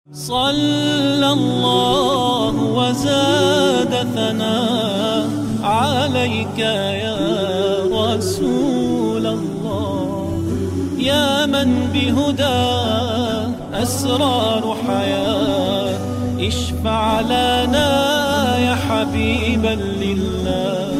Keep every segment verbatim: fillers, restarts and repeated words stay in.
صلى الله وزاد ثناء عليك يا رسول الله، يا من بهدى أسرار حياة، اشفع لنا يا حبيبا لله.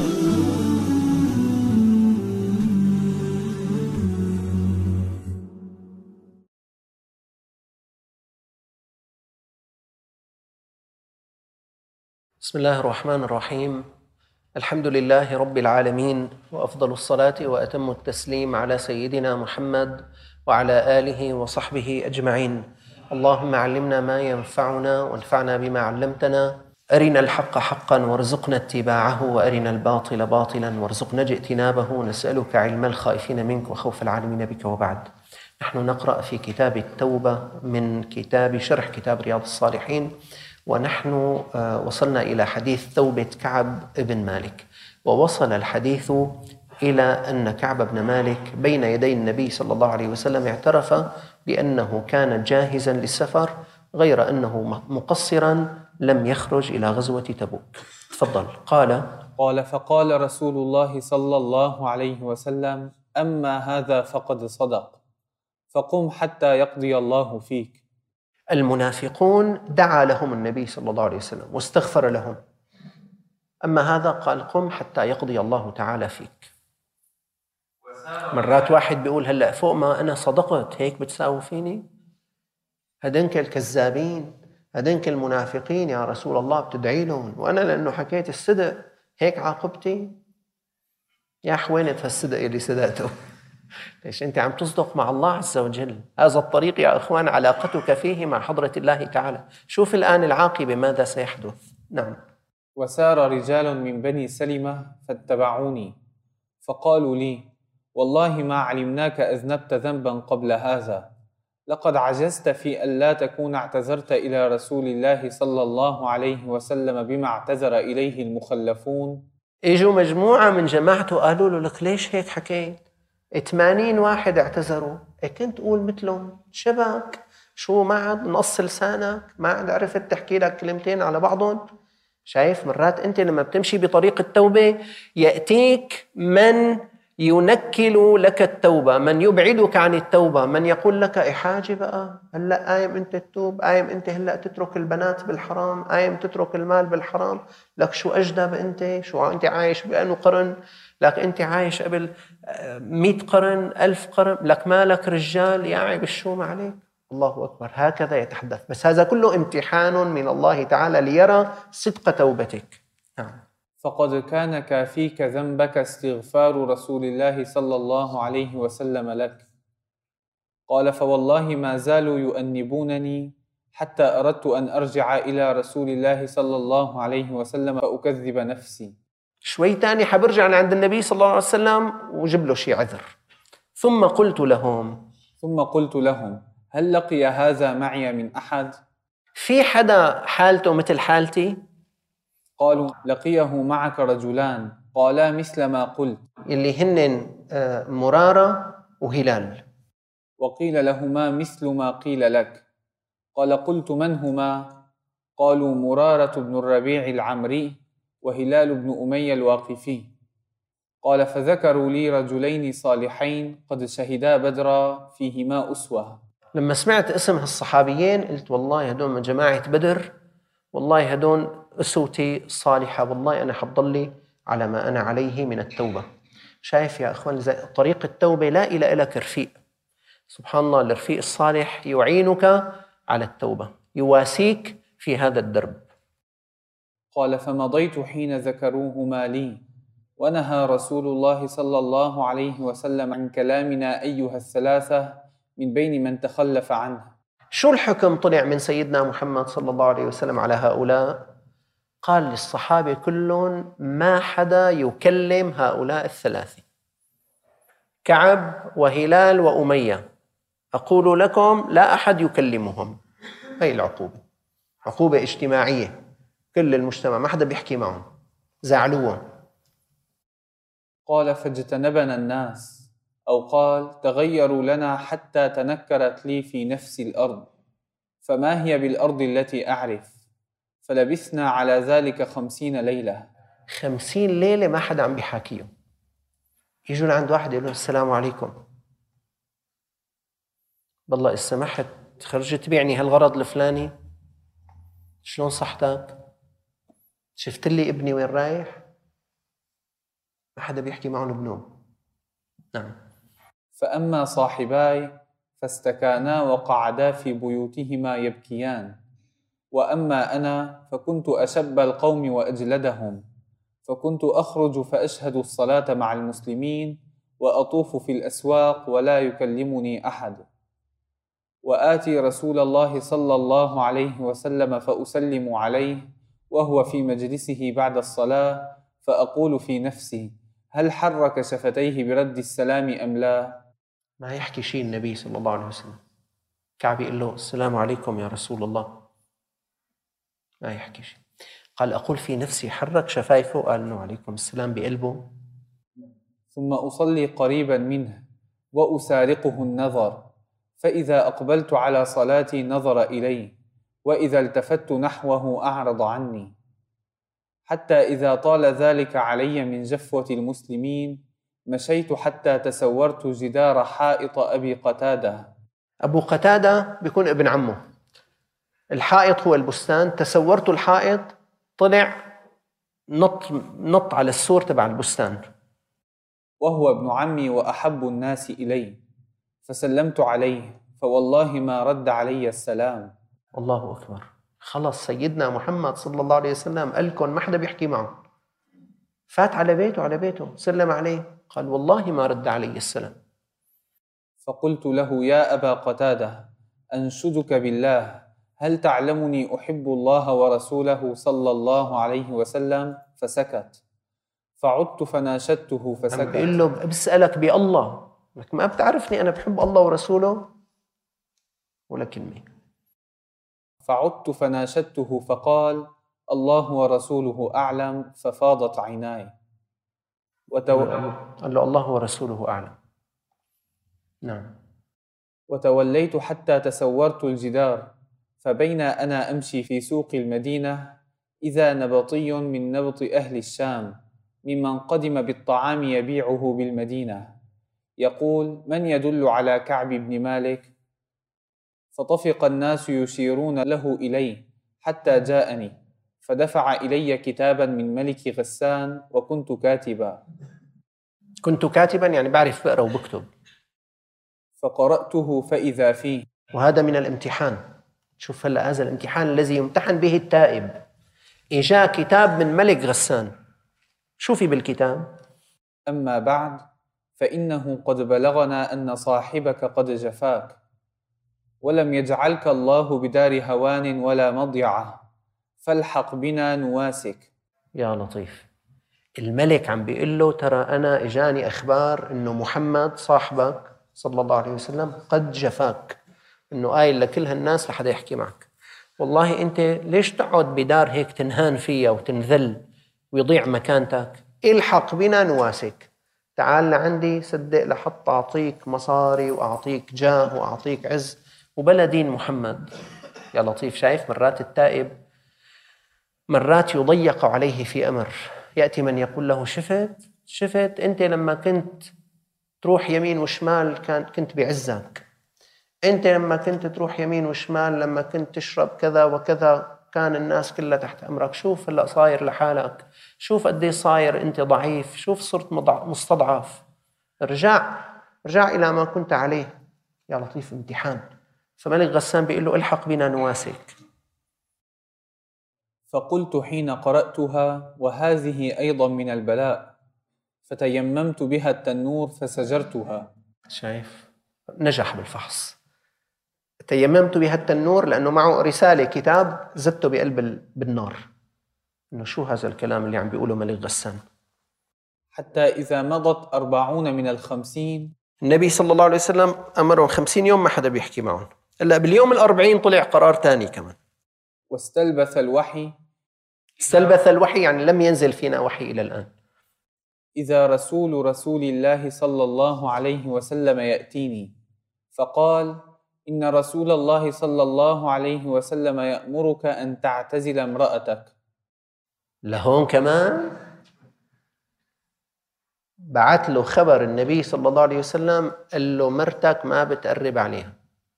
بسم الله الرحمن الرحيم. الحمد لله رب العالمين، وأفضل الصلاة وأتم التسليم على سيدنا محمد وعلى آله وصحبه أجمعين. اللهم علمنا ما ينفعنا وانفعنا بما علمتنا، أرنا الحق حقا وارزقنا اتباعه، وأرنا الباطل باطلا وارزقنا اجتنابه. نسألك علم الخائفين منك وخوف العالمين بك. وبعد، نحن نقرأ في كتاب التوبة من كتاب شرح كتاب رياض الصالحين، ونحن وصلنا إلى حديث توبة كعب بن مالك. ووصل الحديث إلى أن كعب بن مالك بين يدي النبي صلى الله عليه وسلم اعترف بأنه كان جاهزا للسفر، غير أنه مقصرا لم يخرج إلى غزوة تبوك. تفضل. قال قال فقال رسول الله صلى الله عليه وسلم: أما هذا فقد صدق، فقم حتى يقضي الله فيك. المنافقون دعا لهم النبي صلى الله عليه وسلم واستغفر لهم، أما هذا قال قم حتى يقضي الله تعالى فيك. مرات واحد بيقول هلأ فوق ما أنا صدقت هيك بتساوي فيني؟ هدنك الكذابين، هدنك المنافقين يا رسول الله بتدعي لهم، وأنا لأنه حكيت الصدق هيك عاقبتي؟ يا حوينة هالصدق اللي صدقته. ليش أنت عم تصدق مع الله عز وجل؟ هذا الطريق يا أخوان علاقتك فيه مع حضرة الله تعالى. شوف الآن العاقبة ماذا سيحدث. نعم. وسار رجال من بني سلمة فاتبعوني، فقالوا لي: والله ما علمناك أذنبت ذنبا قبل هذا، لقد عجزت في أن لا تكون اعتذرت إلى رسول الله صلى الله عليه وسلم بما اعتذر إليه المخلفون. إجوا مجموعة من جماعته قالوا له: لك ليش هيك حكيت؟ ثمانين واحد اعتذروا، كنت تقول مثلهم شبك؟ شو ما عاد نقص لسانك؟ ما عاد عرفت تحكي لك كلمتين على بعضهم؟ شايف مرات أنت لما بتمشي بطريق التوبة يأتيك من ينكل لك التوبة، من يبعدك عن التوبة، من يقول لك إحاجة بقى هلأ قايم أنت تتوب، قايم أنت هلأ تترك البنات بالحرام، قايم تترك المال بالحرام، لك شو أجدب أنت؟ شو أنت عايش بأنه قرن؟ لك أنت عايش قبل مئة قرن، ألف قرن، لك مالك رجال يا عيب الشوم عليك. الله أكبر. هكذا يتحدث، بس هذا كله امتحان من الله تعالى ليرى صدق توبتك. نعم. فقد كان كافيك ذنبك استغفار رسول الله صلى الله عليه وسلم لك. قال فوالله ما زالوا يؤنبونني حتى أردت أن أرجع إلى رسول الله صلى الله عليه وسلم فأكذب نفسي. شوي تاني حبرجع عند النبي صلى الله عليه وسلم وجب له شيء عذر. ثم قلت لهم ثم قلت لهم هل لقي هذا معي من أحد؟ في حدا حالته مثل حالتي؟ قالوا لقيه معك رجلان قالا مثل ما قلت، اللي هن مرارة وهلال. وقيل لهما مثل ما قيل لك. قال قلت من هما؟ قالوا مرارة بن الربيع العمري وهلال بن أمية الواقفي. قال فذكروا لي رجلين صالحين قد شهدا بدرا فيهما أسوة. لما سمعت اسم هالصحابيين قلت والله هدول من جماعة بدر، والله هدول أسوتي صالحة، والله أنا حضلي على ما أنا عليه من التوبة. شايف يا أخوان طريق التوبة لا إله إلا رفيق. سبحان الله، الرفيق الصالح يعينك على التوبة، يواسيك في هذا الدرب. قال فمضيت حين ذكروهما لي، ونهى رسول الله صلى الله عليه وسلم عن كلامنا أيها الثلاثة من بين من تخلف عنه. شو الحكم طلع من سيدنا محمد صلى الله عليه وسلم على هؤلاء؟ قال للصحابة كلهم ما حدا يكلم هؤلاء الثلاثة، كعب وهلال وأمية، أقول لكم لا أحد يكلمهم. هي العقوبة، عقوبة اجتماعية، كل المجتمع ما حدا بيحكي معهم، زعلوهم. قال فاجتنبنا الناس، أو قال تغيروا لنا حتى تنكرت لي في نفس الأرض، فما هي بالأرض التي أعرف؟ فلبثنا على ذلك خمسين ليلة. خمسين ليلة ما حدا عم بيحاكيه. يجوا لعند واحد يقول له السلام عليكم، بالله إذا سمحت خرجت تبيعني هالغرض الفلاني، شلون صحتك؟ شفت لي ابني وين رايح؟ ما حدا بيحكي معهم بنوم. نعم. فأما صاحباي فاستكانا وقعدا في بيوتهما يبكيان، وأما أنا فكنت أشب القوم وأجلدهم، فكنت أخرج فأشهد الصلاة مع المسلمين وأطوف في الأسواق ولا يكلمني أحد، وآتي رسول الله صلى الله عليه وسلم فأسلم عليه وهو في مجلسه بعد الصلاة، فأقول في نفسي هل حرك شفتيه برد السلام أم لا؟ ما يحكي شيء النبي صلى الله عليه وسلم. كعب يقول له السلام عليكم يا رسول الله، ما يحكي شيء. قال أقول في نفسي حرك شفايفه، قال انه عليكم السلام بقلبه. ثم أصلي قريبا منه وأسارقه النظر، فإذا أقبلت على صلاتي نظر إلي، وإذا التفت نحوه أعرض عني، حتى إذا طال ذلك علي من جفوة المسلمين مشيت حتى تسورت جدار حائط أبي قتادة. أبو قتادة بيكون ابن عمه، الحائط هو البستان، تسورت الحائط، طلع نط نط على السور تبع البستان. وهو ابن عمي وأحب الناس إلي، فسلمت عليه فوالله ما رد علي السلام. الله أكبر. خلص سيدنا محمد صلى الله عليه وسلم قال لكم ما حدا بيحكي معه، فات على بيته على بيته سلم عليه، قال والله ما رد علي السلام. فقلت له يا أبا قتادة أنشدك بالله هل تعلمني أحب الله ورسوله صلى الله عليه وسلم؟ فسكت، فعدت فناشدته فسكت. عم بيقول له بسألك بالله، لك ما بتعرفني أنا بحب الله ورسوله ولا كلمة. فعدت فناشدته فقال الله ورسوله أعلم، ففاضت عيناي. وتو... قال له الله ورسوله أعلم. نعم. وتوليت حتى تسورت الجدار، فبين أنا أمشي في سوق المدينة إذا نبطي من نبط أهل الشام ممن قدم بالطعام يبيعه بالمدينة يقول من يدل على كعب بن مالك؟ فطفق الناس يشيرون له إليه حتى جاءني، فدفع إلي كتابا من ملك غسان وكنت كاتبا. كنت كاتبا يعني بعرف بقرأ وبكتب. فقرأته فإذا فيه. وهذا من الامتحان. شوف هلا هذا الامتحان الذي يمتحن به التائب. إجا كتاب من ملك غسان، شوفي بالكتاب. أما بعد فإنه قد بلغنا أن صاحبك قد جفاك، ولم يجعلك الله بدار هوان ولا مضيعة، فالحق بنا نواسك. يا لطيف. الملك عم بيقول له ترى أنا إجاني أخبار إنه محمد صاحبك صلى الله عليه وسلم قد جفاك، إنه قايل لكل هالناس لحدا يحكي معك. والله أنت ليش تقعد بدار هيك تنهان فيها وتنذل ويضيع مكانتك؟ الحق بنا نواسك، تعال لعندي صدق لحط أعطيك مصاري وأعطيك جاه وأعطيك عز وبلا دين محمد. يا لطيف. شايف مرات التائب مرات يضيق عليه في أمر، يأتي من يقول له شفت شفت أنت لما كنت تروح يمين وشمال كان كنت بعزك، أنت لما كنت تروح يمين وشمال لما كنت تشرب كذا وكذا كان الناس كلها تحت أمرك، شوف هلأ صاير لحالك، شوف قد ايه صاير أنت ضعيف، شوف صرت مستضعف، ارجع ارجع إلى ما كنت عليه. يا لطيف امتحان. فملك غسان بيقول له الحق بنا نواسك. فقلت حين قرأتها وهذه أيضا من البلاء، فتيممت بها التنور فسجرتها. شايف نجح بالفحص. تيممت بها التنور لأنه معه رسالة كتاب زدته بقلب بالنار. إنه شو هذا الكلام اللي عم بيقوله ملك غسان؟ حتى إذا مضت أربعون من الخمسين النبي صلى الله عليه وسلم أمرهم خمسين يوم ما حدا بيحكي معهم، إلا باليوم الأربعين طلع قرار تاني كمان. واستلبث الوحي. استلبث الوحي يعني لم ينزل فينا وحي إلى الآن. إذا رسول رسول الله صلى الله عليه وسلم يأتيني فقال إن رسول الله صلى الله عليه وسلم يأمرك أن تعتزل امرأتك. لهون كمان بعت له خبر النبي صلى الله عليه وسلم، قال له مرتك ما بتقرب عليها.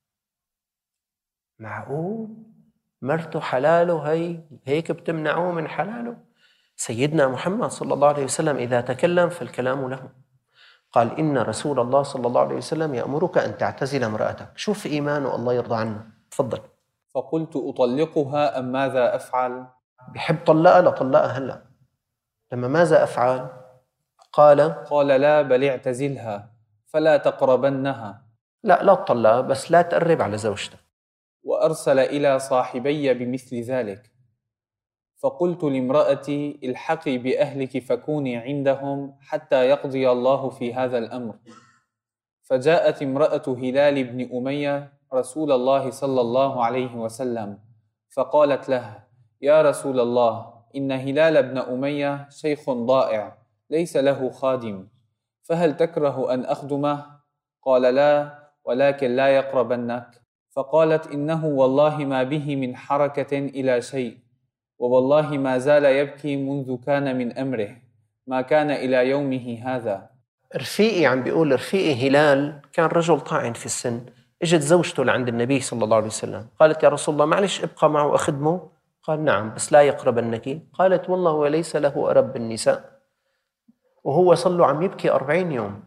معقول مرته حلاله هي هيك بتمنعوه من حلاله؟ سيدنا محمد صلى الله عليه وسلم إذا تكلم فالكلام له. قال إن رسول الله صلى الله عليه وسلم يأمرك أن تعتزل امرأتك. شوف إيمانه، الله يرضى عنه. تفضل. فقلت أطلقها أم ماذا أفعل؟ بحب طلقها لطلقها هلأ. لما ماذا أفعل؟ قال قال لا بل اعتزلها فلا تقربنها. لا لا تطلقها، بس لا تقرب على زوجتك. وأرسل إلى صاحبي بمثل ذلك. فقلت لامرأتي الحقي بأهلك فكوني عندهم حتى يقضي الله في هذا الأمر. فجاءت امرأة هلال بن أمية رسول الله صلى الله عليه وسلم فقالت له: يا رسول الله، إن هلال بن أمية شيخ ضائع ليس له خادم، فهل تكره أن أخدمه؟ قال: لا، ولكن لا يقربنك. فقالت: إنه والله ما به من حركة إلى شيء، ووالله ما زال يبكي منذ كان من أمره ما كان إلى يومه هذا. رفيقي عم بيقول، رفيقي هلال كان رجل طاعن في السن. اجت زوجته لعند النبي صلى الله عليه وسلم قالت: يا رسول الله معلش ابقى معه وأخدمه. قال: نعم، بس لا يقربنك. قالت: والله وليس له أرب بالنساء، وهو صلى عم يبكي أربعين يوم.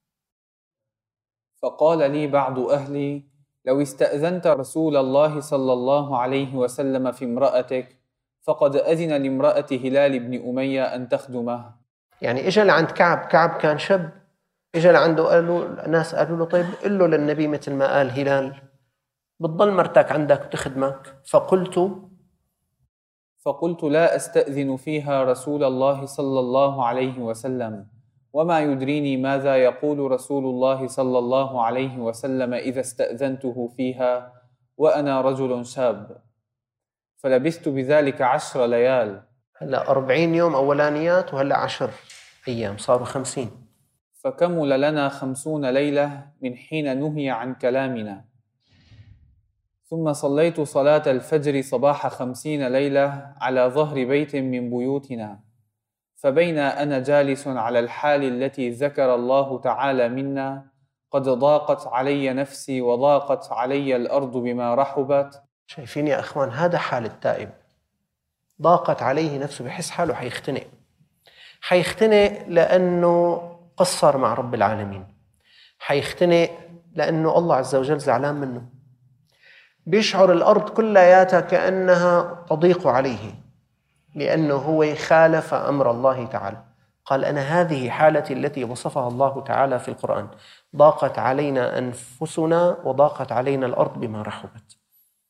فقال لي بعض أهلي: لو استأذنت رسول الله صلى الله عليه وسلم في امرأتك فقد أذن لامرأة هلال بن أمية أن تخدمه. يعني إجا لعند كعب، كعب كان شاب، إجا لعنده قالوا الناس قالوا له: طيب قل له للنبي مثل ما قال هلال بتضل مرتك عندك وتخدمك. فقلت فقلت لا أستأذن فيها رسول الله صلى الله عليه وسلم، وما يدريني ماذا يقول رسول الله صلى الله عليه وسلم إذا استأذنته فيها وأنا رجل شاب. فلبثت بذلك عشر ليال. هلا أربعين يوم أولانيات، وهلا عشر أيام صاروا خمسين. فكمل لنا خمسون ليلة من حين نهي عن كلامنا. ثم صليت صلاة الفجر صباح خمسين ليلة على ظهر بيت من بيوتنا. فبين أنا جالس على الحال التي ذكر الله تعالى منا قد ضاقت علي نفسي وضاقت علي الأرض بما رحبت. شايفين يا أخوان، هذا حال التائب. ضاقت عليه نفسه، بحس حاله حيختنق حيختنق لأنه قصر مع رب العالمين، حيختنق لأنه الله عز وجل زعلان منه، بيشعر الأرض كلياتها كأنها تضيق عليه لأنه هو خالف أمر الله تعالى. قال: أنا هذه حالتي التي وصفها الله تعالى في القرآن، ضاقت علينا أنفسنا وضاقت علينا الأرض بما رحبت.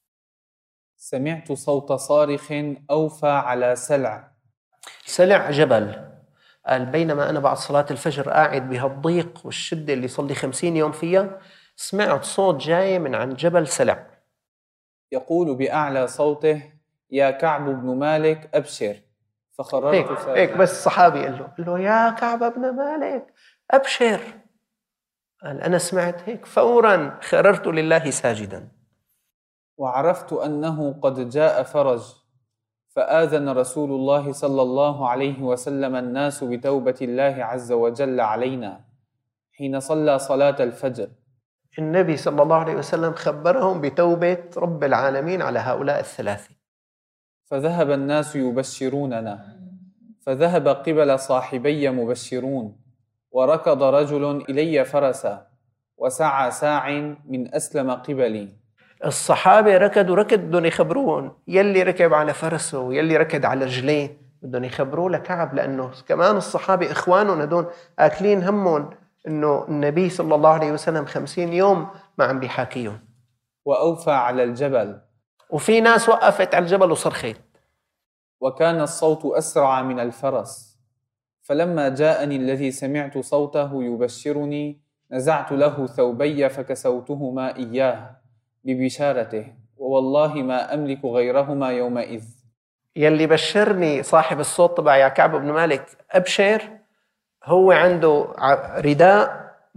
سمعت صوت صارخ أوفى على سلع. سلع جبل. قال: بينما أنا بعد صلاة الفجر قاعد بهالضيق والشدة اللي صلي خمسين يوم فيها، سمعت صوت جاي من عند جبل سلع يقول بأعلى صوته: يا كعب بن مالك أبشر. فخررت هيك, هيك بس الصحابي قال له, قال له: يا كعب بن مالك أبشر. قال: أنا سمعت هيك، فورا خررت لله ساجدا. وعرفت أنه قد جاء فرج. فآذن رسول الله صلى الله عليه وسلم الناس بتوبة الله عز وجل علينا حين صلى صلاة الفجر. النبي صلى الله عليه وسلم خبرهم بتوبة رب العالمين على هؤلاء الثلاثة. فذهب الناس يبشروننا، فذهب قبل صاحبي مبشرون، وركض رجل إلي فرسا، وسعى ساع من أسلم قبلي. الصحابة ركضوا ركض بدهم يخبروهم، يلي ركب على فرسه ويلي ركض على رجليه بدهم يخبروه لكعب، لأنه كمان الصحابة إخوانهم هدول آكلين همهم إنه النبي صلى الله عليه وسلم خمسين يوم ما عم بيحاكيهم. وأوفى على الجبل، وفي ناس وقفت على الجبل وصرخت، وكان الصوت أسرع من الفرس. فلما جاءني الذي سمعت صوته يبشرني نزعت له ثوبي فكسوتهما إياه ببشارته، ووالله ما أملك غيرهما يومئذ. يلي بشرني صاحب الصوت تبع يا كعب بن مالك أبشر، هو عنده رداء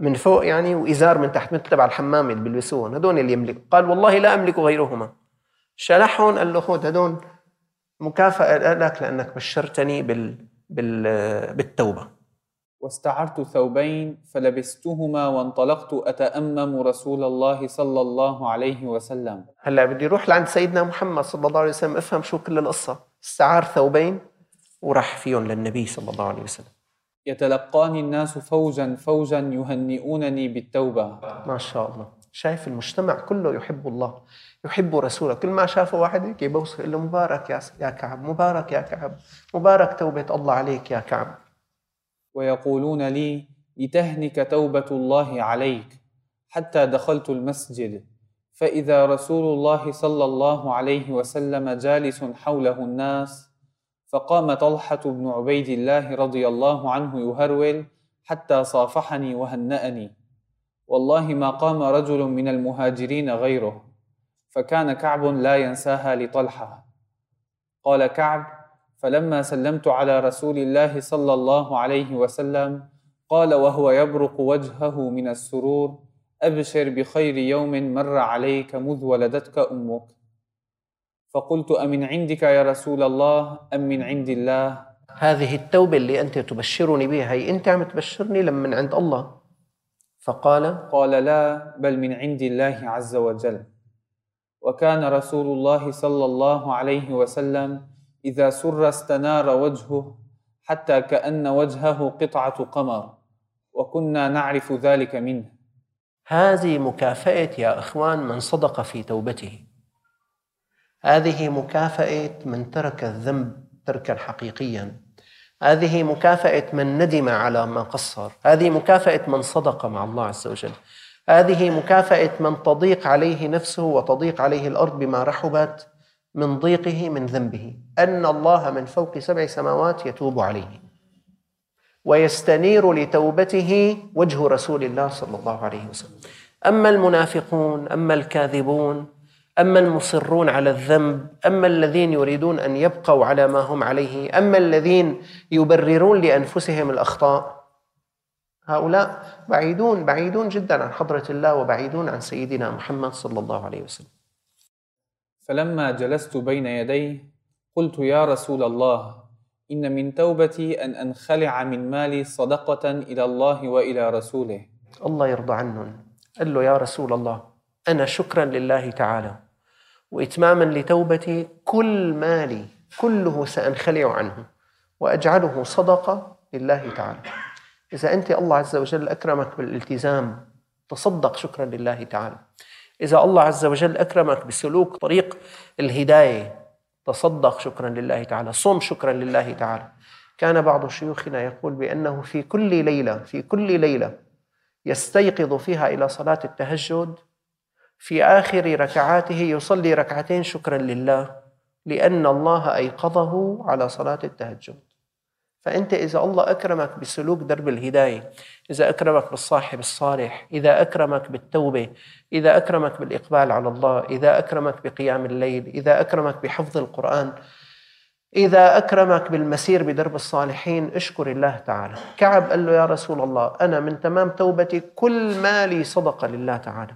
من فوق يعني وإزار من تحت مثل تبع الحمام اللي بيلبسوهم، هدول اللي يملك. قال والله لا أملك غيرهما. شلحهم قال له خذ هدول مكافأة لك لأنك بشرتني بال... بال... بالتوبة. واستعرت ثوبين فلبستهما وانطلقت أتأمم رسول الله صلى الله عليه وسلم. هلا بدي أروح لعند سيدنا محمد صلى الله عليه وسلم أفهم شو كل القصة. استعار ثوبين وراح فيهم للنبي صلى الله عليه وسلم. يتلقاني الناس فوجا فوجا يهنئونني بالتوبة. ما شاء الله. شايف المجتمع كله يحب الله يحب رسوله. كل ما شافه واحد هيك يبوس يقول له مبارك يا يا كعب، مبارك يا كعب، مبارك توبة الله عليك يا كعب. ويقولون لي لتهنك توبة الله عليك. حتى دخلت المسجد فإذا رسول الله صلى الله عليه وسلم جالس حوله الناس، فقام طلحة بن عبيد الله رضي الله عنه يهرول حتى صافحني وهنأني. والله ما قام رجل من المهاجرين غيره، فكان كعب لا ينساها لطلحة. قال كعب: فلما سلمت على رسول الله صلى الله عليه وسلم قال وهو يبرق وجهه من السرور: أبشر بخير يوم مر عليك مذ ولدتك أمك. فقلت: أمن عندك يا رسول الله أم من عند الله؟ هذه التوبة اللي أنت تبشرني بها هي أنت عم تبشرني لما من عند الله؟ فقال قال: لا، بل من عند الله عز وجل. وكان رسول الله صلى الله عليه وسلم إذا سر استنار وجهه حتى كأن وجهه قطعة قمر، وكنا نعرف ذلك منه. هذه مكافأة يا إخوان من صدق في توبته. هذه مكافأة من ترك الذنب تركا حقيقيا. هذه مكافأة من ندم على ما قصر. هذه مكافأة من صدق مع الله عز وجل. هذه مكافأة من تضيق عليه نفسه وتضيق عليه الأرض بما رحبت من ضيقه من ذنبه، أن الله من فوق سبع سماوات يتوب عليه ويستنير لتوبته وجه رسول الله صلى الله عليه وسلم. أما المنافقون، أما الكاذبون، أما المصرون على الذنب، أما الذين يريدون أن يبقوا على ما هم عليه، أما الذين يبررون لأنفسهم الأخطاء، هؤلاء بعيدون بعيدون جدا عن حضرة الله وبعيدون عن سيدنا محمد صلى الله عليه وسلم. فلما جلست بين يديه قلت: يا رسول الله، إن من توبتي أن أنخلع من مالي صدقة إلى الله وإلى رسوله. الله يرضى عنهم. قال له: يا رسول الله، أنا شكرا لله تعالى وإتماما لتوبتي كل مالي كله سأنخلع عنه وأجعله صدقة لله تعالى. إذا أنت الله عز وجل أكرمك بالالتزام تصدق شكرا لله تعالى. إذا الله عز وجل أكرمك بسلوك طريق الهداية تصدق شكرا لله تعالى. صم شكرا لله تعالى. كان بعض شيوخنا يقول بأنه في كل ليلة في كل ليلة يستيقظ فيها إلى صلاة التهجد، في آخر ركعاته يصلي ركعتين شكرا لله لأن الله أيقظه على صلاة التهجد. فأنت إذا الله أكرمك بسلوك درب الهداية، إذا أكرمك بالصاحب الصالح، إذا أكرمك بالتوبة، إذا أكرمك بالإقبال على الله، إذا أكرمك بقيام الليل، إذا أكرمك بحفظ القرآن، إذا أكرمك بالمسير بدرب الصالحين، اشكر الله تعالى. كعب قال له: يا رسول الله، أنا من تمام توبتي كل مالي صدقة لله تعالى.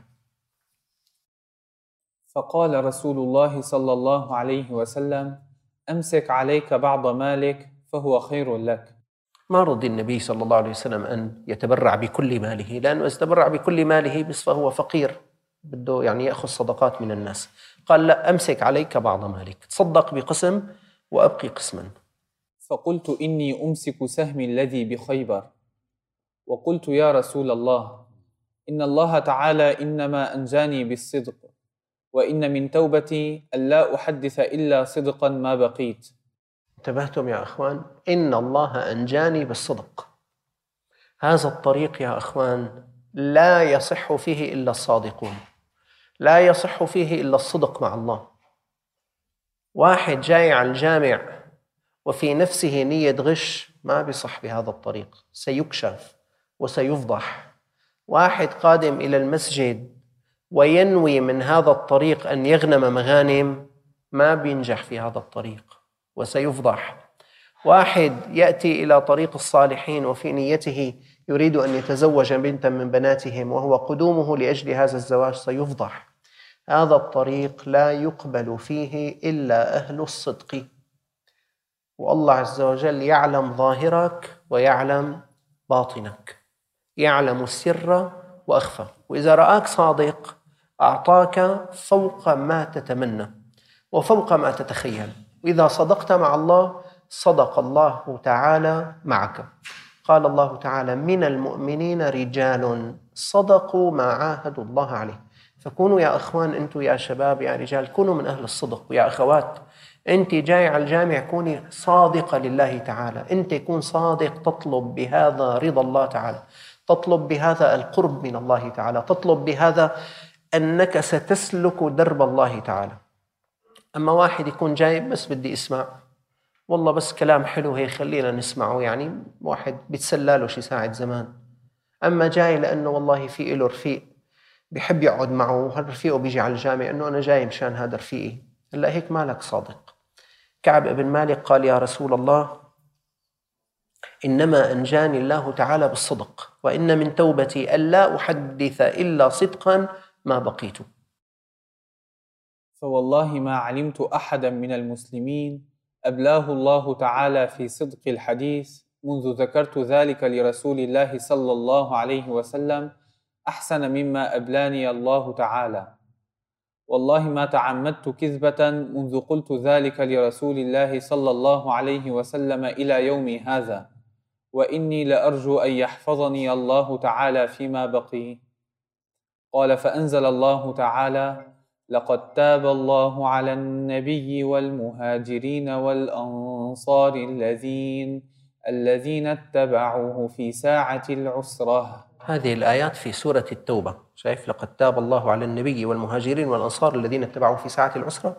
فقال رسول الله صلى الله عليه وسلم: أمسك عليك بعض مالك فهو خير لك. ما رضي النبي صلى الله عليه وسلم أن يتبرع بكل ماله، لأنه إذا تبرع بكل ماله بس فهو فقير بده يعني يأخذ صدقات من الناس. قال: لا، أمسك عليك بعض مالك، تصدق بقسم وأبقي قسما. فقلت: إني أمسك سهمي الذي بخيبر. وقلت: يا رسول الله، إن الله تعالى إنما أنجاني بالصدق، وإن من توبتي أن لا أحدث إلا صدقا ما بقيت. انتبهتم يا أخوان؟ إن الله أنجاني بالصدق. هذا الطريق يا أخوان لا يصح فيه إلا الصادقون، لا يصح فيه إلا الصدق مع الله. واحد جاي على الجامع وفي نفسه نية غش ما بيصح بهذا الطريق، سيكشف وسيفضح. واحد قادم إلى المسجد وينوي من هذا الطريق أن يغنم مغانم ما بينجح في هذا الطريق وسيفضح. واحد يأتي إلى طريق الصالحين وفي نيته يريد أن يتزوج بنتا من بناتهم وهو قدومه لأجل هذا الزواج سيفضح. هذا الطريق لا يقبل فيه إلا أهل الصدق، والله عز وجل يعلم ظاهرك ويعلم باطنك، يعلم السر وأخفى، وإذا رآك صادق أعطاك فوق ما تتمنى وفوق ما تتخيل. وإذا صدقت مع الله صدق الله تعالى معك. قال الله تعالى: من المؤمنين رجال صدقوا ما عاهدوا الله عليه. فكونوا يا أخوان، أنتوا يا شباب يا رجال، كونوا من أهل الصدق، ويا أخوات أنت جاي على الجامع كوني صادقة لله تعالى. أنت كون صادق، تطلب بهذا رضا الله تعالى، تطلب بهذا القرب من الله تعالى، تطلب بهذا أنك ستسلك درب الله تعالى. أما واحد يكون جاي بس بدي اسمع، والله بس كلام حلو هي خلينا نسمعه، يعني واحد بيتسلى له شي ساعة زمان. أما جاي لأنه والله في له رفيق بيحب يقعد معه، وهذا رفيقه بيجي على الجامع أنه أنا جاي مشان هذا رفيقي، هلا هيك مالك صادق. كعب بن مالك قال: يا رسول الله، إنما أنجاني الله تعالى بالصدق، وإن من توبتي ألا أحدث إلا صدقا ما بقيت. فوالله ما علمت أحدا من المسلمين أبلاه الله تعالى في صدق الحديث منذ ذكرت ذلك لرسول الله صلى الله عليه وسلم أحسن مما أبلاني الله تعالى. والله ما تعمدت كذبة منذ قلت ذلك لرسول الله صلى الله عليه وسلم إلى يومي هذا، وإني لأرجو أن يحفظني الله تعالى فيما بقي. قال: فأنزل الله تعالى: لقد تاب الله على النبي والمهاجرين والأنصار الذين الذين اتبعوه في ساعة العسرة. هذه الآيات في سورة التوبة. شايف؟ لقد تاب الله على النبي والمهاجرين والأنصار الذين اتبعوه في ساعة العسرة.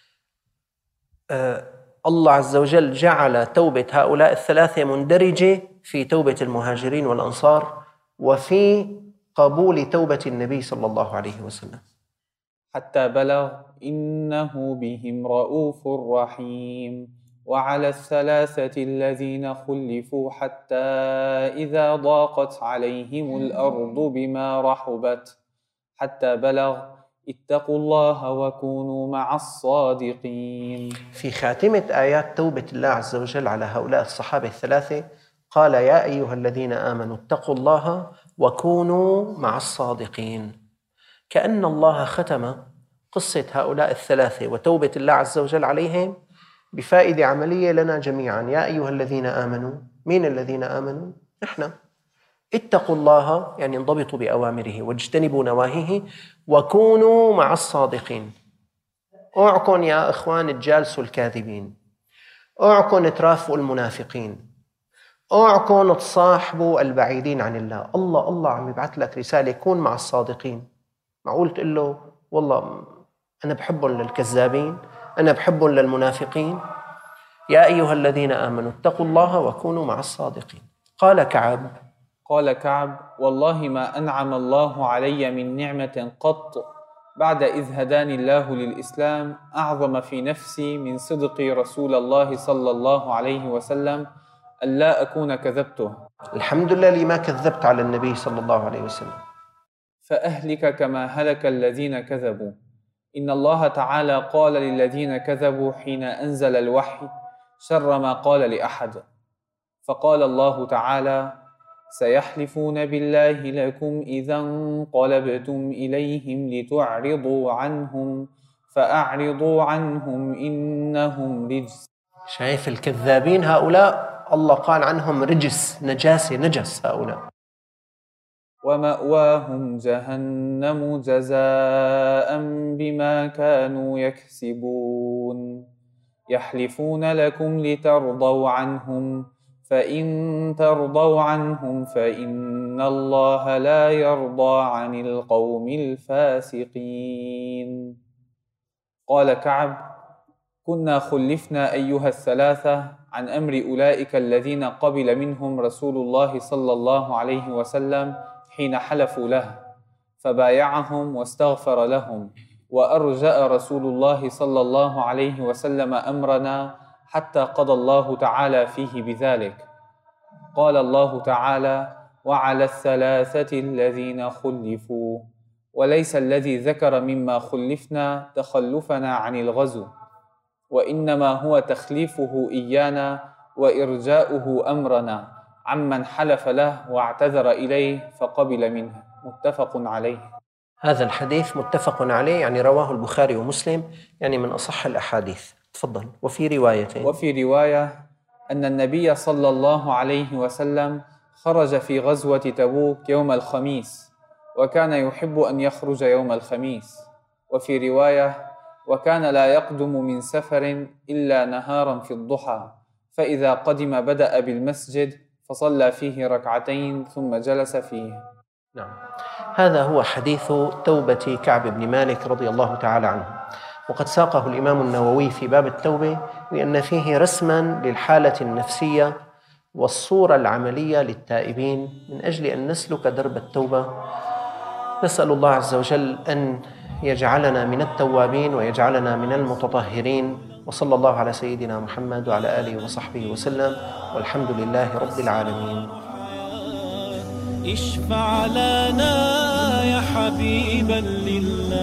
آه الله عز وجل جعل توبة هؤلاء الثلاثة مندرجة في توبة المهاجرين والأنصار وفي قبول توبة النبي صلى الله عليه وسلم، حتى بلغ إنه بهم رؤوف رحيم. وعلى الثلاثة الذين خلفوا حتى إذا ضاقت عليهم الأرض بما رحبت حتى بلغ اتقوا الله وكونوا مع الصادقين. في خاتمة آيات توبة الله عز وجل على هؤلاء الصحابة الثلاثة قال: يا أيها الذين آمنوا اتقوا الله وكونوا مع الصادقين. كأن الله ختم قصة هؤلاء الثلاثة وتوبة الله عز وجل عليهم بفائدة عملية لنا جميعا. يا أيها الذين آمنوا، مين الذين آمنوا؟ نحن. اتقوا الله يعني انضبطوا بأوامره واجتنبوا نواهيه وكونوا مع الصادقين. اوعكن يا إخوان تجالسوا الكاذبين، اوعكن ترافقوا المنافقين، اوعكن تصاحبوا البعيدين عن الله. الله الله عم يبعث لك رسالة: كون مع الصادقين. معقول تقول له والله أنا بحبهم للكذابين، أنا بحبهم للمنافقين؟ يا أيها الذين آمنوا اتقوا الله وكونوا مع الصادقين. قال كعب قال كعب: والله ما أنعم الله علي من نعمة قط بعد إذ هداني الله للإسلام أعظم في نفسي من صدق رسول الله صلى الله عليه وسلم ألا أكون كذبته. الحمد لله اللي ما كذبت على النبي صلى الله عليه وسلم. فأهلك كما هلك الذين كذبوا. إن الله تعالى قال للذين كذبوا حين أنزل الوحي شر ما قال لأحد، فقال الله تعالى: سيحلفون بالله لكم إذا انقلبتم إليهم لتعرضوا عنهم فأعرضوا عنهم إنهم رجس. شايف الكذابين هؤلاء الله قال عنهم رجس، نجاسة، نجس هؤلاء. ومأواهم جهنم جزاء بما كانوا يكسبون. يحلفون لكم لترضوا عنهم فإن ترضوا عنهم فإن الله لا يرضى عن القوم الفاسقين. قال كعب: كنا خلفنا أيها الثلاثة عن أمر أولئك الذين قبل منهم رسول الله صلى الله عليه وسلم حين حلفوا له، فبايعهم واستغفر لهم، وأرجأ رسول الله صلى الله عليه وسلم أمرنا حتى قضى الله تعالى فيه بذلك. قال الله تعالى: وعلى الثلاثة الذين خلفوا، وليس الذي ذكر مما خلفنا تخلفنا عن الغزو، وإنما هو تخليفه إيانا وإرجاؤه أمرنا عمن حلف له واعتذر إليه فقبل منه. متفق عليه. هذا الحديث متفق عليه، يعني رواه البخاري ومسلم، يعني من أصح الأحاديث. تفضل. وفي رواية وفي رواية أن النبي صلى الله عليه وسلم خرج في غزوة تبوك يوم الخميس، وكان يحب أن يخرج يوم الخميس. وفي رواية وكان لا يقدم من سفر إلا نهارا في الضحى، فإذا قدم بدأ بالمسجد فصلى فيه ركعتين ثم جلس فيه. نعم، هذا هو حديث توبة كعب بن مالك رضي الله تعالى عنه، وقد ساقه الإمام النووي في باب التوبة لأن فيه رسما للحالة النفسية والصورة العملية للتائبين من أجل أن نسلك درب التوبة. نسأل الله عز وجل أن يجعلنا من التوابين ويجعلنا من المتطهرين، وصلى الله على سيدنا محمد وعلى آله وصحبه وسلم، والحمد لله رب العالمين. اشفع لنا يا حبيبا لله.